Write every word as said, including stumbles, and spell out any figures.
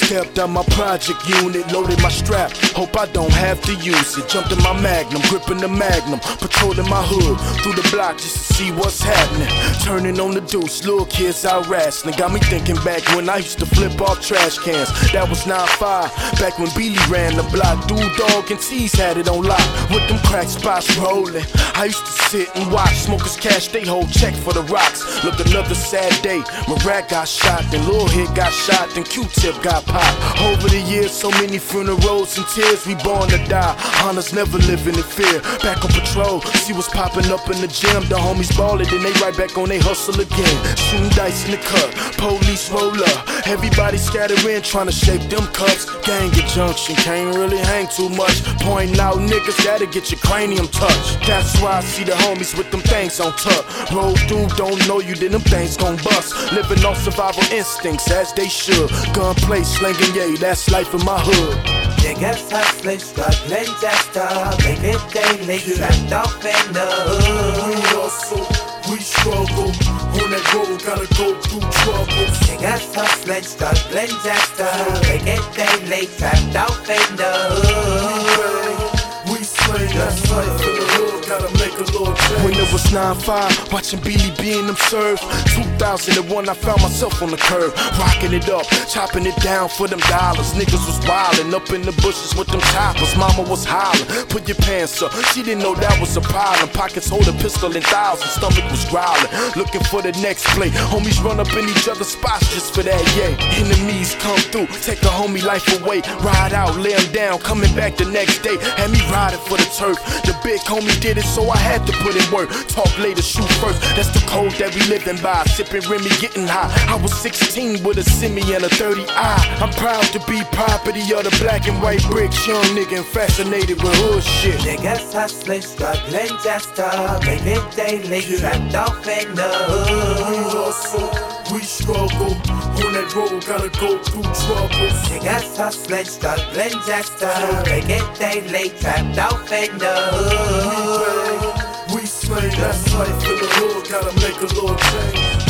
Stepped out my project unit, loaded my strap. Hope I don't have to use it. Jumped in my Magnum, gripping the Magnum, patrolling my hood through the block just to see what's happening. Turning on the deuce, little kids out wrestling. Got me thinking back when I used to flip off trash cans. That was nine five, back when Beely ran the block. Dude Dog and Tease had it on lock, with them crack spots rolling. I used to sit and watch smokers cash they whole check for the rocks. Look, another sad day when Rat got shot, then Lil Hit got shot, then Q-Tip got popped. Over the years, so many funerals and tears. We born to die, honors never living in fear. Back on patrol, see what's popping up in the gym. The homies ballin', then they right back on they hustle again. Shooting dice in the cut, police roll up. Everybody scattering, trying to shape them cups. Gang at junction, can't really hang too much. Pointing out niggas, gotta get your cranium touched. That's why I see the homies with them things on tuck. Roll through, don't know you, then them things gon' bust. Living off survival instincts as they should. Gunplay slinging, yeah, that's life in my hood. Niggas hustling, struggling just to make it daily. Trapped off in the hood. We hustle, we struggle. On that road, gotta go through trouble. Niggas hustling, struggling just to make it daily. Trapped off in the hood. We slay, that's life in the hood. Gotta make a little change. When it was nine five, watching Beely being them served. two thousand one, I found myself on the curb, rocking it up, chopping it down for them dollars. Niggas was wildin' up in the bushes with them choppers. Mama was hollering, put your pants up. She didn't know that was a problem. Pockets hold a pistol in thousands, stomach was growling, looking for the next play. Homies run up in each other's spots just for that, yeah. Enemies come through, take a homie life away. Ride out, lay him down, coming back the next day. Had me riding for the turf. The big homie did it, so I had to put in work. Talk later, shoot first. That's the code that we living by. Sipping Remy, getting high. I was sixteen with a semi and a thirty eye. I'm proud to be property of the black and white bricks. Young nigga and fascinated with hood shit. Niggas hustling, struggling just to make it daily. Trapped off in the hood. We hustle, we struggle. On that road, gotta go through trouble. Niggas hustling, struggling just to make it daily. Trapped off in the hood. We slay, that's life in the hood. Gotta make a little change.